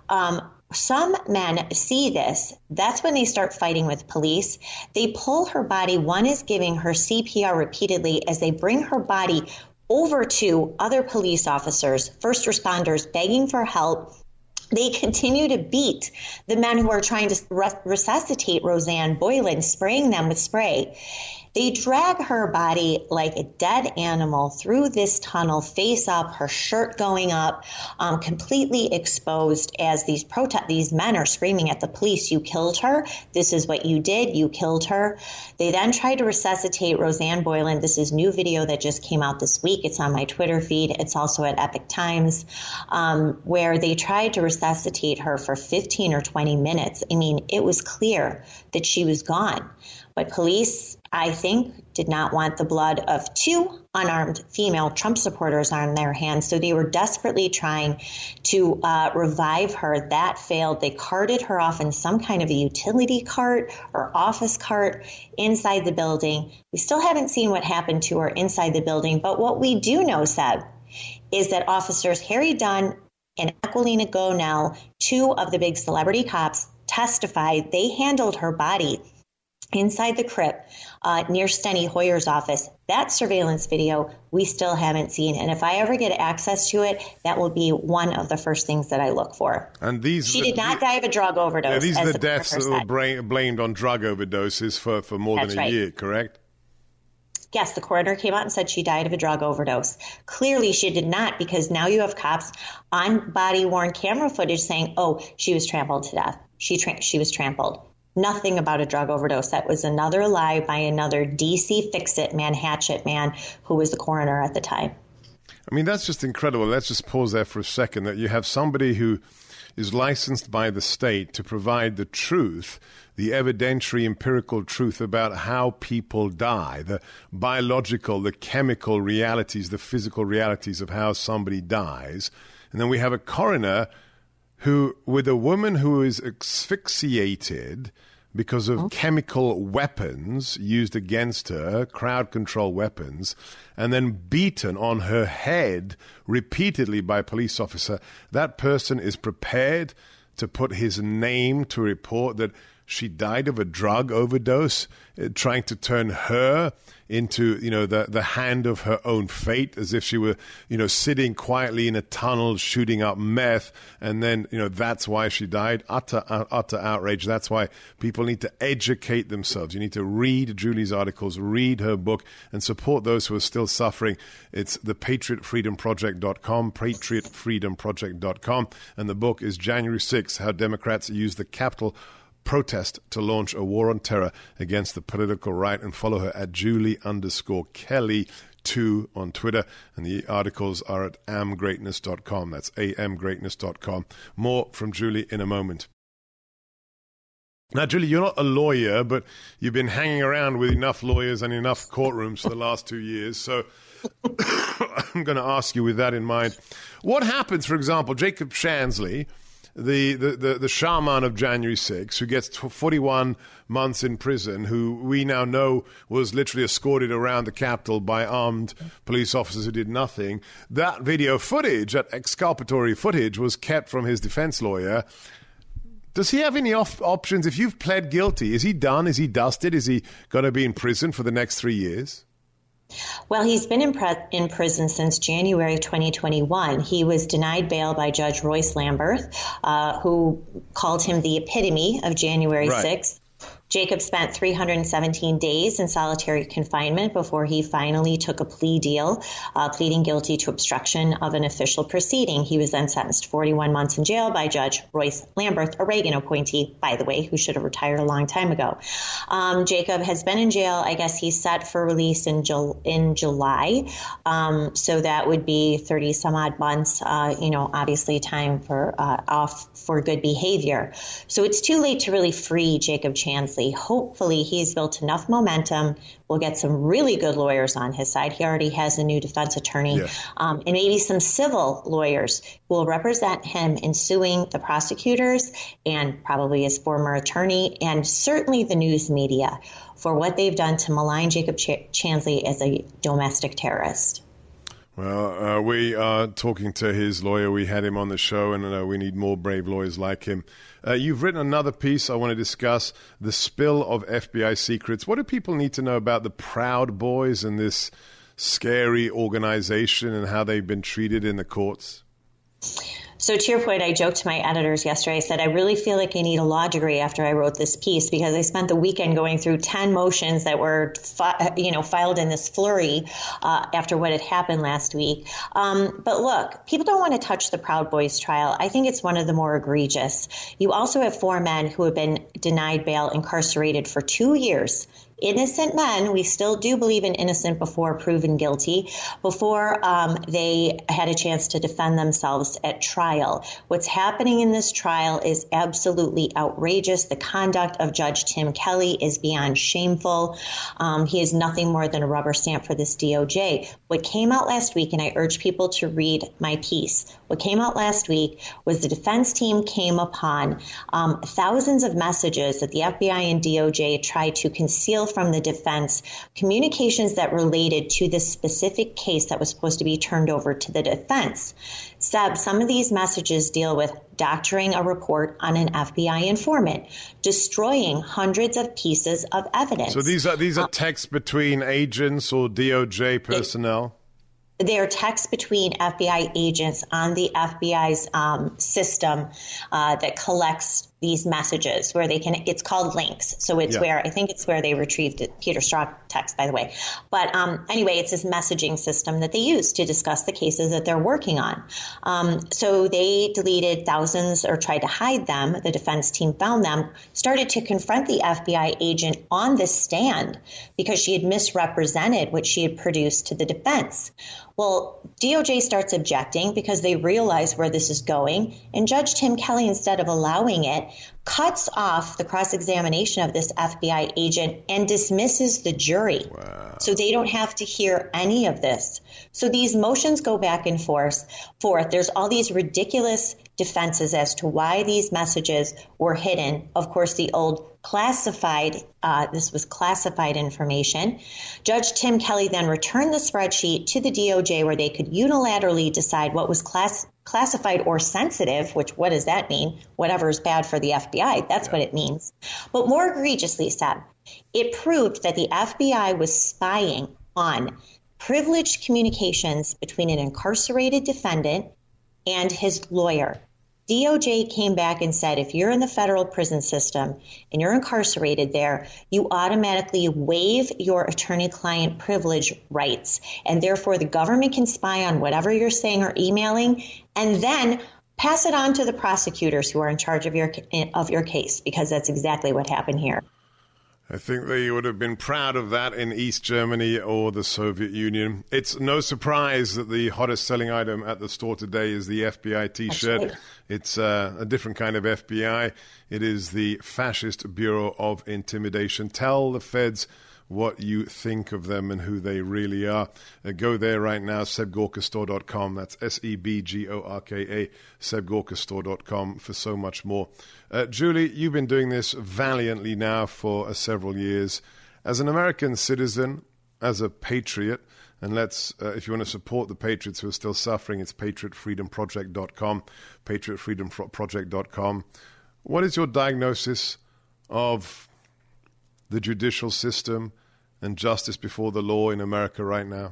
S4: Some men see this. That's when they start fighting with police. They pull her body. One is giving her CPR repeatedly as they bring her body over to other police officers, first responders, begging for help. They continue to beat the men who are trying to resuscitate Rosanne Boyland, spraying them with spray. They drag her body like a dead animal through this tunnel, face up, her shirt going up, completely exposed as these men are screaming at the police, "You killed her. This is what you did. You killed her." They then tried to resuscitate Rosanne Boyland. This is new video that just came out this week. It's on my Twitter feed. It's also at Epic Times, where they tried to resuscitate her for 15 or 20 minutes. I mean, it was clear that she was gone. But police, I think, did not want the blood of two unarmed female Trump supporters on their hands. So they were desperately trying to revive her. That failed. They carted her off in some kind of a utility cart or office cart inside the building. We still haven't seen what happened to her inside the building. But what we do know, Seb, is that officers Harry Dunn and Aquilina Gonell, two of the big celebrity cops, testified they handled her body inside the crypt near Steny Hoyer's office. That surveillance video we still haven't seen. And if I ever get access to it, that will be one of the first things that I look for.
S3: And
S4: she did not die of a drug overdose.
S3: Yeah, these are the deaths that were blamed on drug overdoses for more than a year, correct?
S4: Yes, the coroner came out and said she died of a drug overdose. Clearly she did not, because now you have cops on body-worn camera footage saying, oh, she was trampled to death. She was trampled. Nothing about a drug overdose. That was another lie by another DC fix-it man, hatchet man, who was the coroner at the time.
S3: I mean, that's just incredible. Let's just pause there for a second, that you have somebody who is licensed by the state to provide the truth, the evidentiary empirical truth about how people die, the biological, the chemical realities, the physical realities of how somebody dies. And then we have a coroner who, with a woman who is asphyxiated because of chemical weapons used against her, crowd control weapons, and then beaten on her head repeatedly by a police officer. That person is prepared to put his name to report that she died of a drug overdose, trying to turn her into, the hand of her own fate, as if she were, sitting quietly in a tunnel shooting up meth, and then, that's why she died. Utter outrage. That's why people need to educate themselves. You need to read Julie's articles, read her book, and support those who are still suffering. It's the PatriotFreedomProject.com, PatriotFreedomProject.com, and the book is January 6th, How Democrats Use the Capitol Protest to launch a war on terror against the political right. And follow her at Julie_Kelly2 on Twitter. And the articles are at amgreatness.com. That's amgreatness.com. More from Julie in a moment. Now, Julie, you're not a lawyer, but you've been hanging around with enough lawyers and enough courtrooms for the last 2 years. So I'm going to ask you with that in mind. What happens, for example, Jacob Chansley, the shaman of January 6th, who gets 41 months in prison, who we now know was literally escorted around the Capitol by armed police officers who did nothing. That video footage, that exculpatory footage, was kept from his defense lawyer. Does he have any options? If you've pled guilty, is he done? Is he dusted? Is he going to be in prison for the next 3 years?
S4: Well, he's been in prison since January 2021. He was denied bail by Judge Royce Lamberth, who called him the epitome of January 6th. Jacob spent 317 days in solitary confinement before he finally took a plea deal, pleading guilty to obstruction of an official proceeding. He was then sentenced to 41 months in jail by Judge Royce Lamberth, a Reagan appointee, by the way, who should have retired a long time ago. Jacob has been in jail. I guess he's set for release in July. So that would be 30 some odd months, obviously time for off for good behavior. So it's too late to really free Jacob Chansley. Hopefully he's built enough momentum. We'll get some really good lawyers on his side. He already has a new defense attorney, and maybe some civil lawyers who will represent him in suing the prosecutors and probably his former attorney and certainly the news media for what they've done to malign Jacob Chansley as a domestic terrorist.
S3: Well, we are talking to his lawyer. We had him on the show, and we need more brave lawyers like him. You've written another piece I want to discuss, The Spill of FBI Secrets. What do people need to know about the Proud Boys and this scary organization and how they've been treated in the courts?
S4: So to your point, I joked to my editors yesterday. I said, I really feel like I need a law degree after I wrote this piece, because I spent the weekend going through 10 motions that were, filed in this flurry after what had happened last week. But look, people don't want to touch the Proud Boys trial. I think it's one of the more egregious. You also have 4 men who have been denied bail, incarcerated for 2 years. Innocent men, we still do believe in innocent before proven guilty, before they had a chance to defend themselves at trial. What's happening in this trial is absolutely outrageous. The conduct of Judge Tim Kelly is beyond shameful. He is nothing more than a rubber stamp for this DOJ. What came out last week, and I urge people to read my piece, what came out last week was the defense team came upon thousands of messages that the FBI and DOJ tried to conceal from the defense, communications that related to this specific case that was supposed to be turned over to the defense. Seb, some of these messages deal with doctoring a report on an FBI informant, destroying hundreds of pieces of evidence.
S3: So these are texts between agents or DOJ personnel?
S4: They are texts between FBI agents on the FBI's system that collects these messages, where they can, it's called links. So it's where, I think it's where they retrieved it, Peter Strzok text, by the way. But anyway, it's this messaging system that they use to discuss the cases that they're working on. So they deleted thousands, or tried to hide them. The defense team found them, started to confront the FBI agent on the stand because she had misrepresented what she had produced to the defense. Well, DOJ starts objecting because they realize where this is going, and Judge Tim Kelly, instead of allowing it, cuts off the cross-examination of this FBI agent and dismisses the jury. Wow. So they don't have to hear any of this. So these motions go back and forth. There's all these ridiculous defenses as to why these messages were hidden. Of course, the old classified, this was classified information. Judge Tim Kelly then returned the spreadsheet to the DOJ, where they could unilaterally decide what was classified or sensitive, which, what does that mean? Whatever is bad for the FBI, that's what it means. But more egregiously, Seb, it proved that the FBI was spying on privileged communications between an incarcerated defendant and his lawyer. DOJ came back and said, if you're in the federal prison system and you're incarcerated there, you automatically waive your attorney-client privilege rights. And therefore, the government can spy on whatever you're saying or emailing, and then pass it on to the prosecutors who are in charge of your case, because that's exactly what happened here.
S3: I think they would have been proud of that in East Germany or the Soviet Union. It's no surprise that the hottest selling item at the store today is the FBI T-shirt. Right. It's a different kind of FBI. It is the Fascist Bureau of Intimidation. Tell the feds what you think of them and who they really are. Go there right now, SebGorkaStore.com. That's SEBGORKA, SebGorkaStore.com for so much more. Julie, you've been doing this valiantly now for several years. As an American citizen, as a patriot, and if you want to support the patriots who are still suffering, it's PatriotFreedomProject.com, PatriotFreedomProject.com. What is your diagnosis of the judicial system and justice before the law in America right now?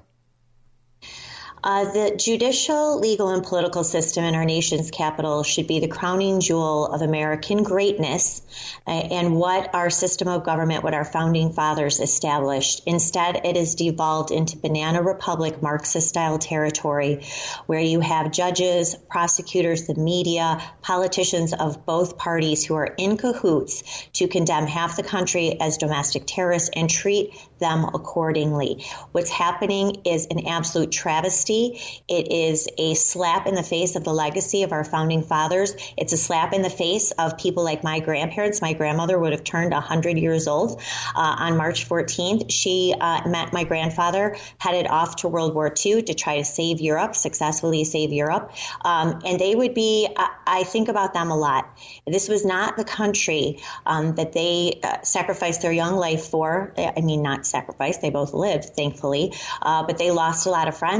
S4: The judicial, legal, and political system in our nation's capital should be the crowning jewel of American greatness and what our system of government, what our founding fathers established. Instead, it has devolved into banana republic Marxist-style territory where you have judges, prosecutors, the media, politicians of both parties who are in cahoots to condemn half the country as domestic terrorists and treat them accordingly. What's happening is an absolute travesty. It is a slap in the face of the legacy of our founding fathers. It's a slap in the face of people like my grandparents. My grandmother would have turned 100 years old on March 14th. She met my grandfather, headed off to World War II to try to save Europe, successfully save Europe. And they would be, I think about them a lot. This was not the country that they sacrificed their young life for. I mean, not sacrificed. They both lived, thankfully. But they lost a lot of friends. They lost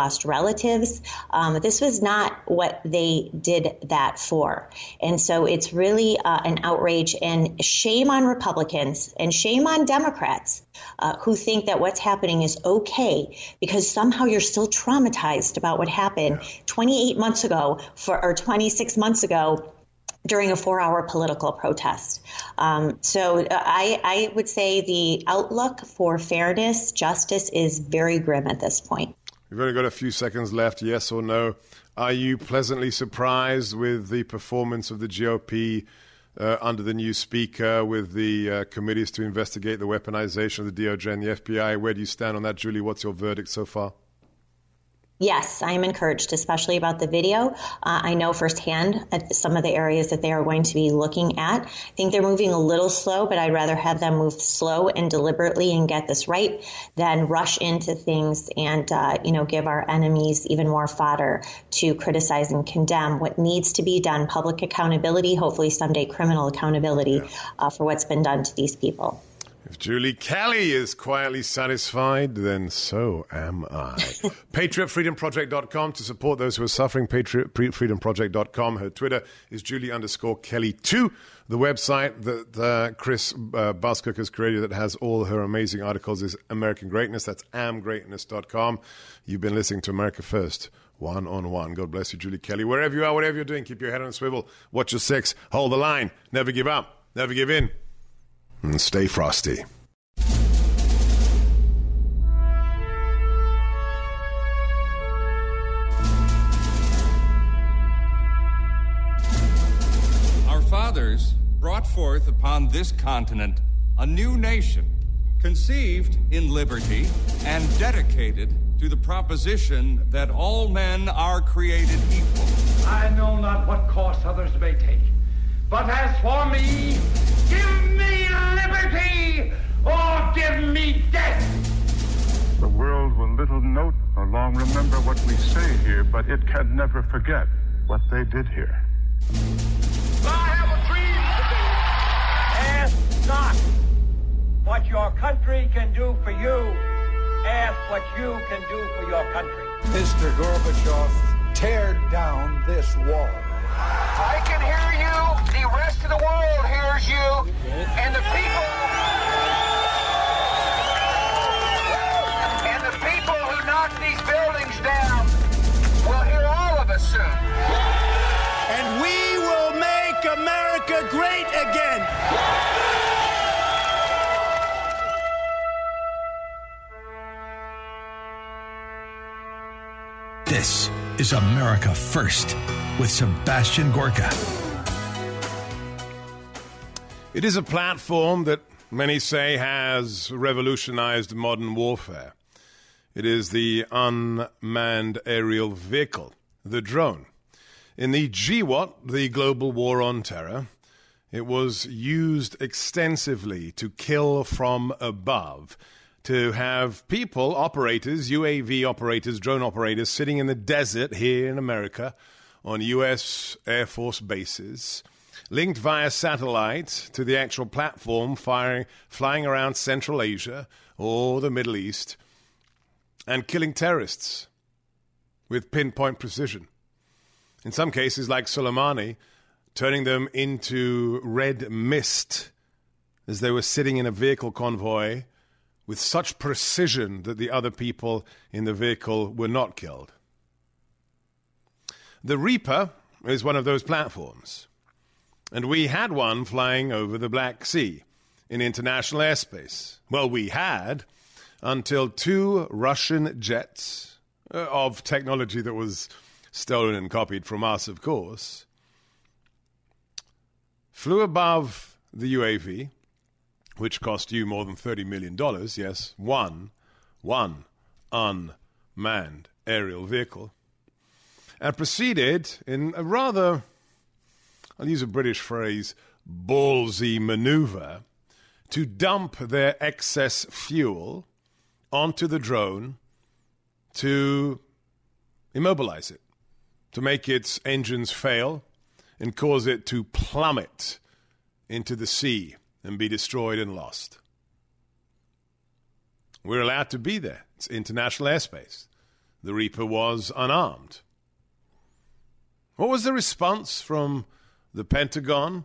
S4: lost relatives. This was not what they did that for. And so it's really an outrage, and shame on Republicans and shame on Democrats who think that what's happening is okay because somehow you're still traumatized about what happened 28 months ago or 26 months ago during a 4-hour political protest. So I would say the outlook for fairness, justice is very grim at this point.
S3: We've only got a few seconds left, yes or no. Are you pleasantly surprised with the performance of the GOP under the new speaker, with the committees to investigate the weaponization of the DOJ and the FBI? Where do you stand on that, Julie? What's your verdict so far?
S4: Yes, I am encouraged, especially about the video. I know firsthand at some of the areas that they are going to be looking at. I think they're moving a little slow, but I'd rather have them move slow and deliberately and get this right than rush into things and, give our enemies even more fodder to criticize and condemn what needs to be done. Public accountability, hopefully someday criminal accountability for what's been done to these people.
S3: If Julie Kelly is quietly satisfied, then so am I. PatriotFreedomProject.com to support those who are suffering. PatriotFreedomProject.com. Her Twitter is Julie_Kelly2. The website that Chris Buskirk has created that has all her amazing articles is American Greatness. That's amgreatness.com. You've been listening to America First, one-on-one. God bless you, Julie Kelly. Wherever you are, whatever you're doing, keep your head on a swivel. Watch your six. Hold the line. Never give up. Never give in. And stay frosty.
S10: Our fathers brought forth upon this continent a new nation, conceived in liberty and dedicated to the proposition that all men are created equal.
S11: I know not what course others may take, but as for me, give me liberty or give me death.
S12: The world will little note nor long remember what we say here, but it can never forget what they did here.
S11: I have a dream today. Ask not what your country can do for you. Ask what you can do for your country.
S13: Mr. Gorbachev, tear down this wall.
S11: I can hear you. The rest of the world hears you. And the people who knock these buildings down will hear all of us soon.
S2: And we will make America great again.
S14: This is America First with Sebastian Gorka.
S3: It is a platform that many say has revolutionized modern warfare. It is the unmanned aerial vehicle, the drone. In the GWOT, the Global War on Terror, it was used extensively to kill from above, to have people, operators, UAV operators, drone operators, sitting in the desert here in America on U.S. Air Force bases, linked via satellite to the actual platform, flying around Central Asia or the Middle East, and killing terrorists with pinpoint precision. In some cases, like Soleimani, turning them into red mist as they were sitting in a vehicle convoy with such precision that the other people in the vehicle were not killed. The Reaper is one of those platforms, and we had one flying over the Black Sea in international airspace. Well, we had until 2 Russian jets of technology that was stolen and copied from us, of course, flew above the UAV, which cost you more than $30 million, yes, one unmanned aerial vehicle, and proceeded in a rather, I'll use a British phrase, ballsy maneuver to dump their excess fuel onto the drone to immobilize it, to make its engines fail and cause it to plummet into the sea and be destroyed and lost. We're allowed to be there. It's international airspace. the Reaper was unarmed. What was the response from the Pentagon?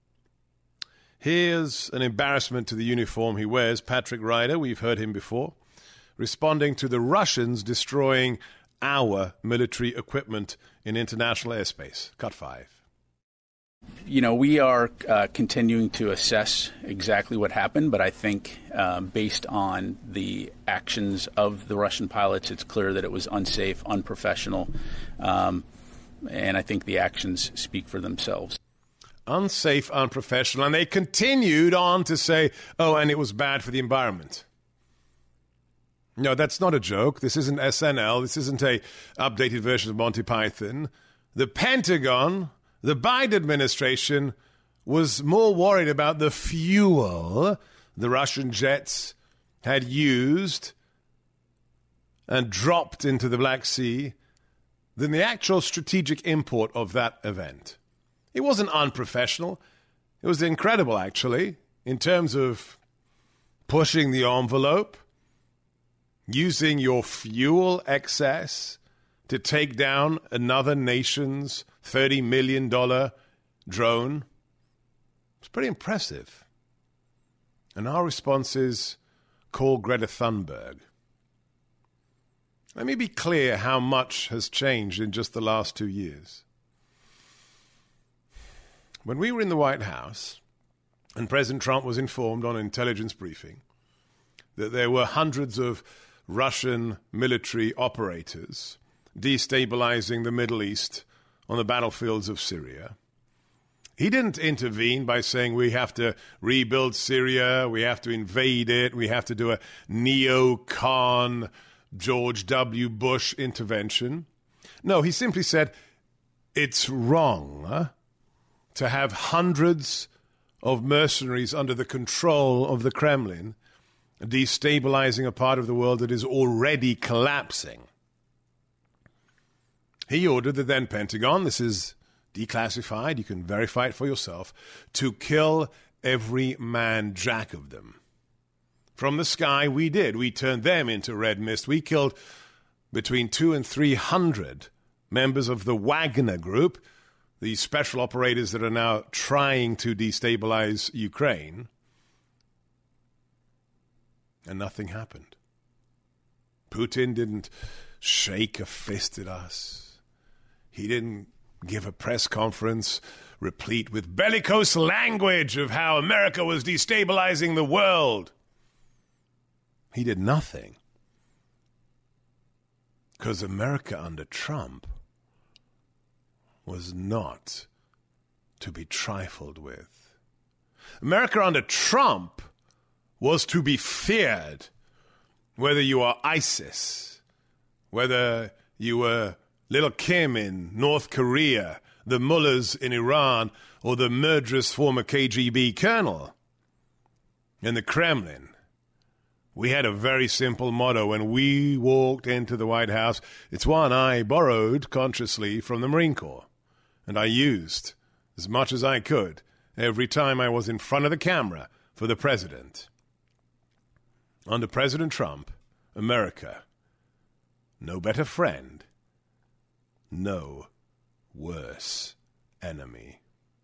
S3: Here's an embarrassment to the uniform he wears. Patrick Ryder, we've heard him before, responding to the Russians destroying our military equipment in international airspace. Cut 5.
S15: You know, we are continuing to assess exactly what happened, but I think based on the actions of the Russian pilots, it's clear that it was unsafe, unprofessional, and I think the actions speak for themselves.
S3: Unsafe, unprofessional, and they continued on to say, oh, and it was bad for the environment. No, that's not a joke. This isn't SNL. This isn't a updated version of Monty Python. The Pentagon, the Biden administration, was more worried about the fuel the Russian jets had used and dropped into the Black Sea than the actual strategic import of that event. It wasn't unprofessional. It was incredible, actually, in terms of pushing the envelope, using your fuel excess to take down another nation's $30 million drone. It's pretty impressive. And our response is, call Greta Thunberg. Let me be clear how much has changed in just the last 2 years. When we were in the White House, and President Trump was informed on an intelligence briefing that there were hundreds of Russian military operators destabilizing the Middle East on the battlefields of Syria, he didn't intervene by saying we have to rebuild Syria, we have to invade it, we have to do a neocon George W. Bush intervention. No, he simply said it's wrong to have hundreds of mercenaries under the control of the Kremlin destabilizing a part of the world that is already collapsing. He ordered the then Pentagon, this is declassified, you can verify it for yourself, to kill every man jack of them. From the sky, we did. We turned them into red mist. We killed between 200 and 300 members of the Wagner Group, the special operators that are now trying to destabilize Ukraine. And nothing happened. Putin didn't shake a fist at us. He didn't give a press conference replete with bellicose language of how America was destabilizing the world. He did nothing. Because America under Trump was not to be trifled with. America under Trump was to be feared, whether you are ISIS, whether you were Little Kim in North Korea, the mullahs in Iran, or the murderous former KGB colonel in the Kremlin. We had a very simple motto when we walked into the White House. It's one I borrowed consciously from the Marine Corps, and I used as much as I could every time I was in front of the camera for the president. Under President Trump, America, no better friend, no worse enemy.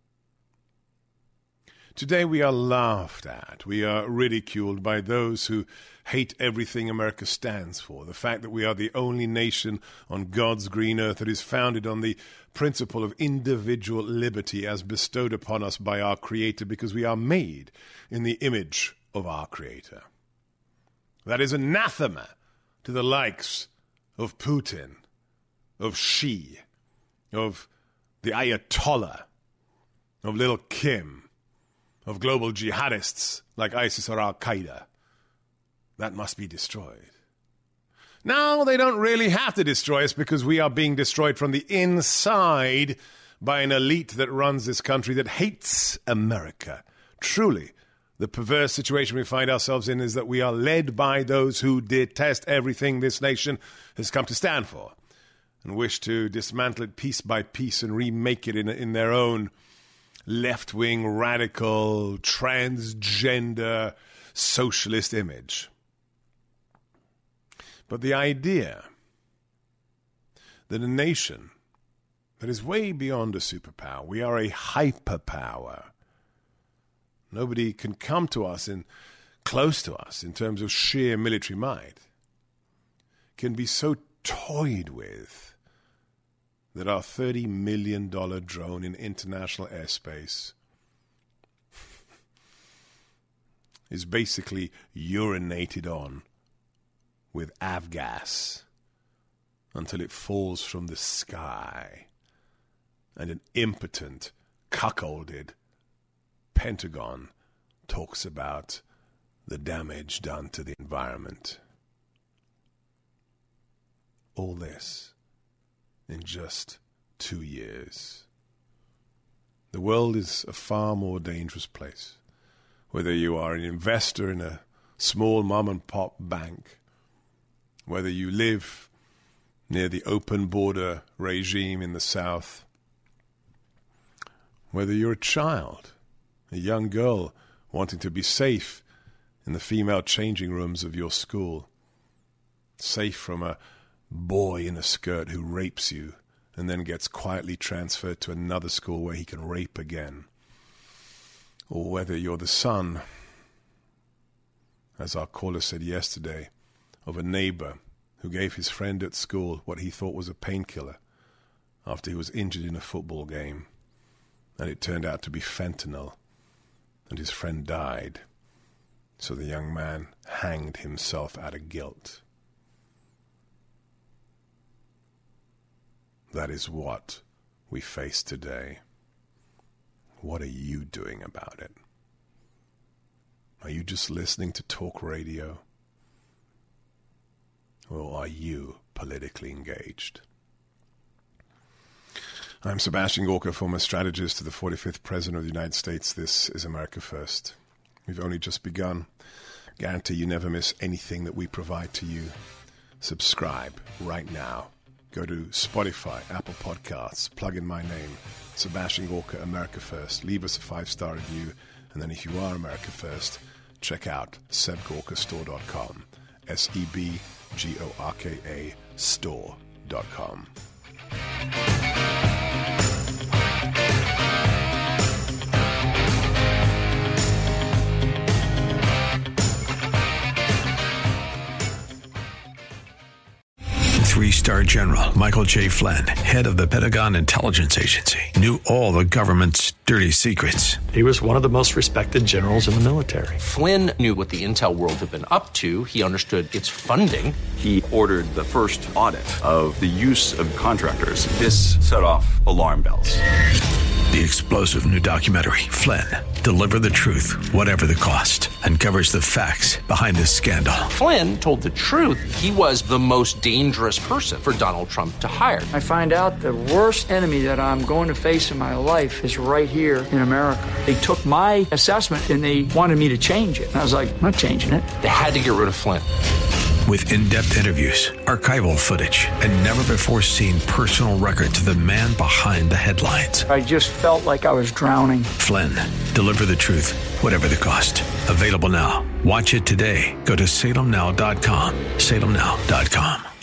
S3: Today we are laughed at, we are ridiculed by those who hate everything America stands for. The fact that we are the only nation on God's green earth that is founded on the principle of individual liberty as bestowed upon us by our Creator, because we are made in the image of our Creator. That is anathema to the likes of Putin, of Xi, of the Ayatollah, of Little Kim, of global jihadists like ISIS or Al-Qaeda. That must be destroyed. Now, they don't really have to destroy us because we are being destroyed from the inside by an elite that runs this country that hates America. Truly, the perverse situation we find ourselves in is that we are led by those who detest everything this nation has come to stand for and wish to dismantle it piece by piece and remake it in their own left-wing, radical, transgender, socialist image. But the idea that a nation that is way beyond a superpower, we are a hyperpower. Nobody can come to us close to us in terms of sheer military might, can be so toyed with that our $30 million drone in international airspace is basically urinated on with avgas until it falls from the sky and an impotent, cuckolded Pentagon talks about the damage done to the environment. All this in just 2 years. The world is a far more dangerous place. Whether you are an investor in a small mom-and-pop bank, whether you live near the open border regime in the South, whether you're a child, a young girl wanting to be safe in the female changing rooms of your school, safe from a boy in a skirt who rapes you and then gets quietly transferred to another school where he can rape again, or whether you're the son, as our caller said yesterday, of a neighbor who gave his friend at school what he thought was a painkiller after he was injured in a football game, and it turned out to be fentanyl, and his friend died, so the young man hanged himself out of guilt. That is what we face today. What are you doing about it? Are you just listening to talk radio? Or are you politically engaged? I'm Sebastian Gorka, former strategist to the 45th President of the United States. This is America First. We've only just begun. Guarantee you never miss anything that we provide to you. Subscribe right now. Go to Spotify, Apple Podcasts, plug in my name, Sebastian Gorka, America First. Leave us a 5-star review. And then if you are America First, check out SebGorkaStore.com. SEBGORKA store.com.
S14: Three-star General Michael J. Flynn, head of the Pentagon Intelligence Agency, knew all the government's dirty secrets.
S16: He was one of the most respected generals in the military.
S17: Flynn knew what the intel world had been up to. He understood its funding.
S18: He ordered the first audit of the use of contractors. This set off alarm bells.
S14: The explosive new documentary, Flynn, Deliver the Truth, Whatever the Cost, uncovers the facts behind this scandal.
S17: Flynn told the truth. He was the most dangerous person for Donald Trump to hire.
S19: I find out the worst enemy that I'm going to face in my life is right here in America. They took my assessment and they wanted me to change it. And I was like, I'm not changing it.
S17: They had to get rid of Flynn.
S14: With in-depth interviews, archival footage, and never-before-seen personal records of the man behind the headlines.
S19: I just felt like I was drowning.
S14: Flynn, Deliver the Truth, Whatever the Cost. Available now. Watch it today. Go to salemnow.com. salemnow.com.